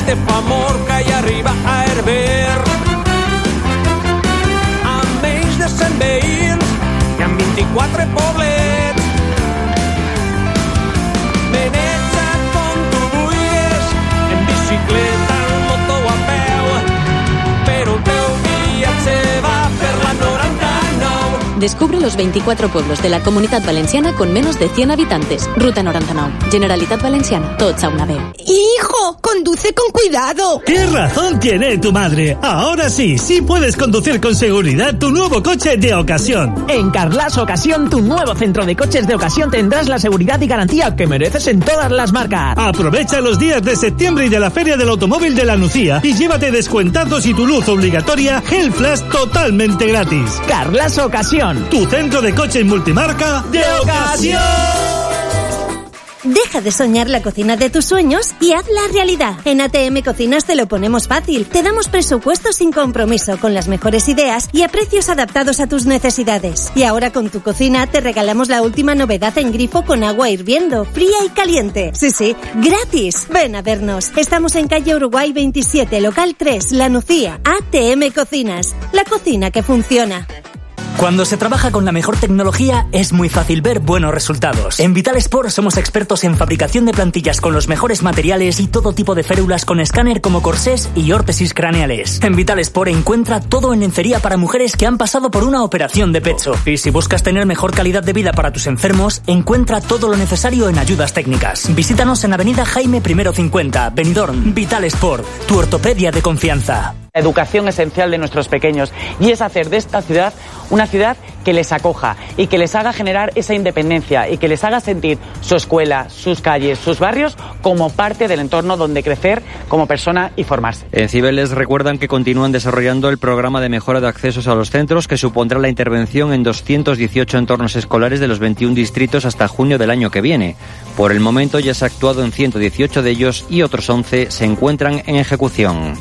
te fa amor que hi arriba a Herber. Amb menys de 100 veïns i amb 24 poblets. Menetza't com tu vulguis, en bicicleta, en moto o a peu, però el teu viatge va per la 99. Descubre los 24 pueblos de la Comunidad Valenciana con menos de 100 habitantes. Ruta 99. Generalitat Valenciana. Tots a una vez. ¡Hijo! ¡Conduce con cuidado! ¿Qué razón tiene tu madre? Ahora sí puedes conducir con seguridad tu nuevo coche de ocasión. En Carglass Ocasión, tu nuevo centro de coches de ocasión, tendrás la seguridad y garantía que mereces en todas las marcas. Aprovecha los días de septiembre y de la Feria del Automóvil de la Nucía y llévate descuentados y tu luz obligatoria Hell Flash totalmente gratis. Carglass Ocasión. Tu centro de coches multimarca de ocasión. Deja de soñar la cocina de tus sueños y hazla realidad. En ATM Cocinas te lo ponemos fácil. Te damos presupuestos sin compromiso, con las mejores ideas y a precios adaptados a tus necesidades. Y ahora con tu cocina te regalamos la última novedad en grifo con agua hirviendo, fría y caliente. Sí, gratis. Ven a vernos. Estamos en calle Uruguay 27, local 3, La Nucía. ATM Cocinas, la cocina que funciona. Cuando se trabaja con la mejor tecnología es muy fácil ver buenos resultados. En Vital Sport somos expertos en fabricación de plantillas con los mejores materiales y todo tipo de férulas con escáner como corsés y órtesis craneales. En Vital Sport encuentra todo en lencería para mujeres que han pasado por una operación de pecho. Y si buscas tener mejor calidad de vida para tus enfermos, encuentra todo lo necesario en ayudas técnicas. Visítanos en Avenida Jaime I 50, Benidorm. Vital Sport, tu ortopedia de confianza. La educación esencial de nuestros pequeños y es hacer de esta ciudad una ciudad que les acoja y que les haga generar esa independencia y que les haga sentir su escuela, sus calles, sus barrios como parte del entorno donde crecer como persona y formarse. En Cibeles recuerdan que continúan desarrollando el programa de mejora de accesos a los centros que supondrá la intervención en 218 entornos escolares de los 21 distritos hasta junio del año que viene. Por el momento ya se ha actuado en 118 de ellos y otros 11 se encuentran en ejecución.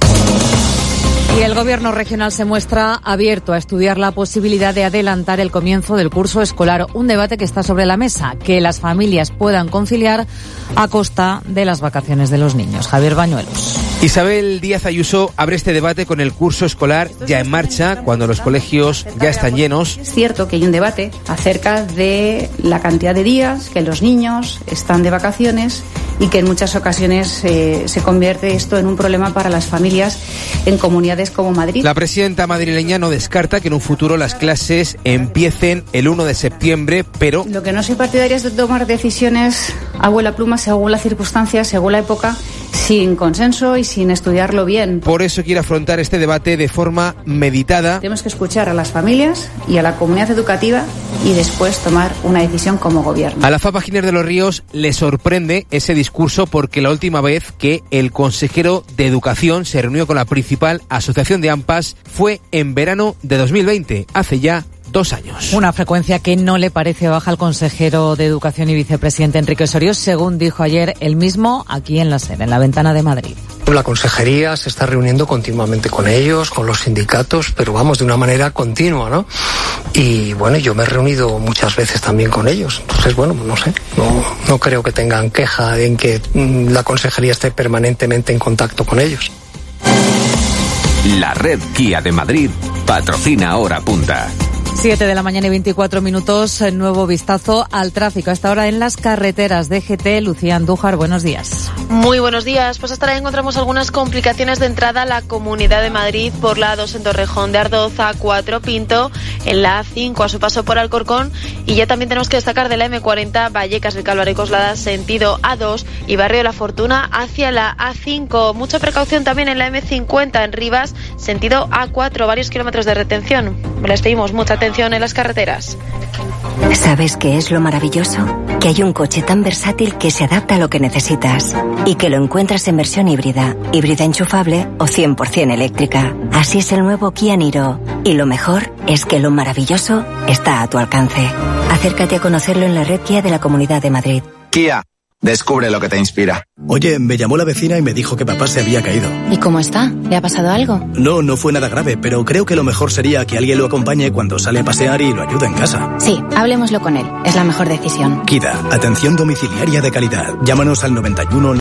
Y el Gobierno regional se muestra abierto a estudiar la posibilidad de adelantar el comienzo del curso escolar, un debate que está sobre la mesa, que las familias puedan conciliar a costa de las vacaciones de los niños. Javier Bañuelos. Isabel Díaz Ayuso abre este debate con el curso escolar ya en marcha, cuando los colegios ya están llenos. Es cierto que hay un debate acerca de la cantidad de días que los niños están de vacaciones y que en muchas ocasiones se convierte esto en un problema para las familias en comunidades como Madrid. La presidenta madrileña no descarta que en un futuro las clases empiecen el 1 de septiembre, pero... Lo que no soy partidaria es de tomar decisiones a vuela pluma según las circunstancias, según la época, sin consenso y sin estudiarlo bien. Por eso quiere afrontar este debate de forma meditada. Tenemos que escuchar a las familias y a la comunidad educativa y después tomar una decisión como gobierno. A la FAPA Giner de los Ríos le sorprende ese discurso porque la última vez que el consejero de Educación se reunió con la principal asociación de AMPAs fue en verano de 2020, hace ya 2 años. Una frecuencia que no le parece baja al consejero de Educación y vicepresidente Enrique Osorio, según dijo ayer él mismo aquí en la sede, en la Ventana de Madrid. La consejería se está reuniendo continuamente con ellos, con los sindicatos, pero vamos, de una manera continua, ¿no? Y bueno, yo me he reunido muchas veces también con ellos. Entonces, bueno, no sé, no creo que tengan queja en que la consejería esté permanentemente en contacto con ellos. La red Kia de Madrid patrocina Hora Punta. 7 de la mañana y 24 minutos, nuevo vistazo al tráfico. Hasta ahora en las carreteras de GT. Lucía Andújar, buenos días. Muy buenos días. Pues hasta ahora encontramos algunas complicaciones de entrada a la Comunidad de Madrid por la A2 en Torrejón de Ardoz, A4 Pinto, en la A5 a su paso por Alcorcón, y ya también tenemos que destacar de la M40 Vallecas del Calvario y Coslada sentido A2 y Barrio de la Fortuna hacia la A5. Mucha precaución también en la M50 en Rivas sentido A4, varios kilómetros de retención. Les pedimos mucha atención en las carreteras. ¿Sabes qué es lo maravilloso? Que hay un coche tan versátil que se adapta a lo que necesitas y que lo encuentras en versión híbrida enchufable o 100% eléctrica. Así es el nuevo Kia Niro. Y lo mejor es que lo maravilloso está a tu alcance. Acércate a conocerlo en la red Kia de la Comunidad de Madrid. Kia. Descubre lo que te inspira. Oye, me llamó la vecina y me dijo que papá se había caído. ¿Y cómo está? ¿Le ha pasado algo? No fue nada grave, pero creo que lo mejor sería que alguien lo acompañe cuando sale a pasear y lo ayude en casa. Sí, hablemoslo con él. Es la mejor decisión. Kida, atención domiciliaria de calidad. Llámanos al 91